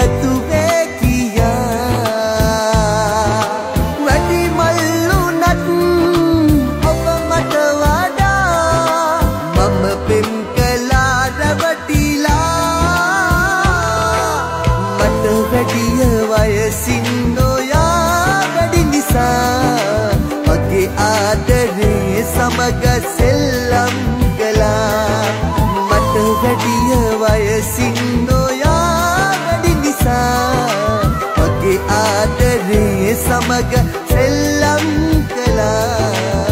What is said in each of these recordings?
පැතුවේ කියා වැඩි මල්ලුනත් ඔබ මට වඩා මම පෙම් කළා රැවටිලා මට වැඩිය වයසින් නොයා වැඩි නිසා මගේ ආදරේ සමග සෙල්ලම් කළා මට වැඩිය වයසින් නොයා වැඩි නිසා මගේ ආදරේ සමග සෙල්ලම් කළා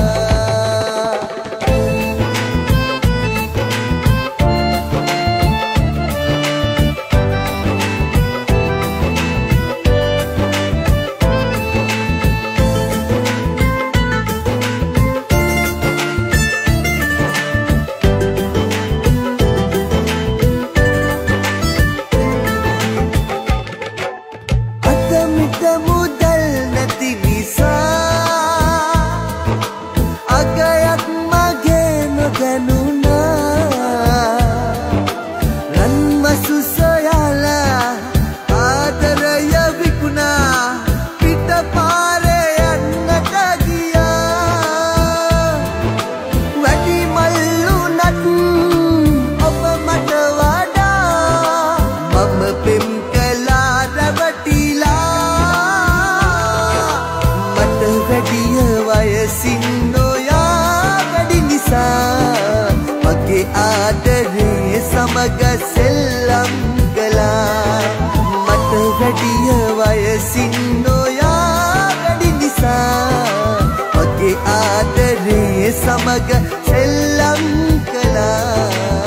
මුදල් නැති නිසා අගයක් මගේ නොදැනුණා රන්මසු සොයලා ආදරය විකුණා පිට පාරේ යන්නට ගියා වැඩි මල්ලුනත් ඔබ මට වඩා මම පෙම් කළා රැවටිලා වැඩිය වයසින් නොයා වැඩි නිසා මගේ ආදරේ සමග සෙල්ලම් කළා මට වැඩිය වයසින් නොයා වැඩි නිසා මගේ ආදරේ සමග සෙල්ලම් කළා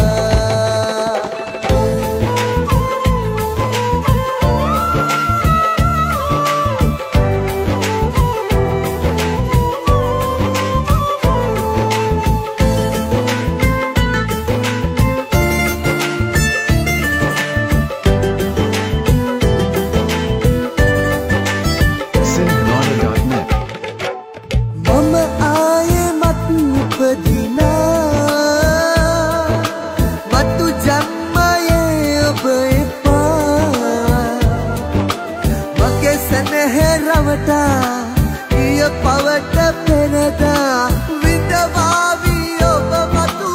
කිය පවට පෙරදා විඳවාවී ඔබ මතු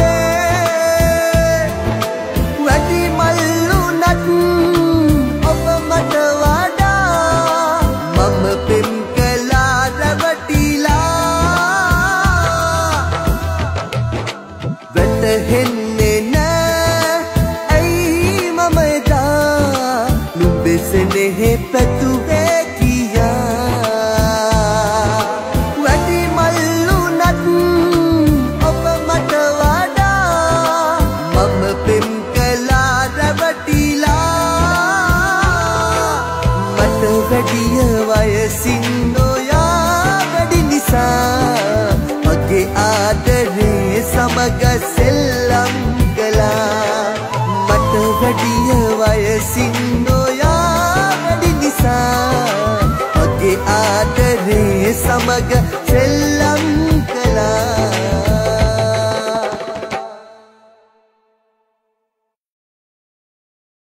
බවේ වැඩි මල්ලුනත් ඔබ මට වඩා මම පෙම් කළා රැවටිලා වැටහෙන්නේ නෑ ඇයි මම එදා නුඹෙසනෙහි පැතුවේ වැඩිය වයසින් නොයා වැඩි නිසා මගේ ආදරේ සමග සෙල්ලම් කළා මට වැඩිය වයසින් නොයා වැඩි නිසා මගේ ආදරේ සමග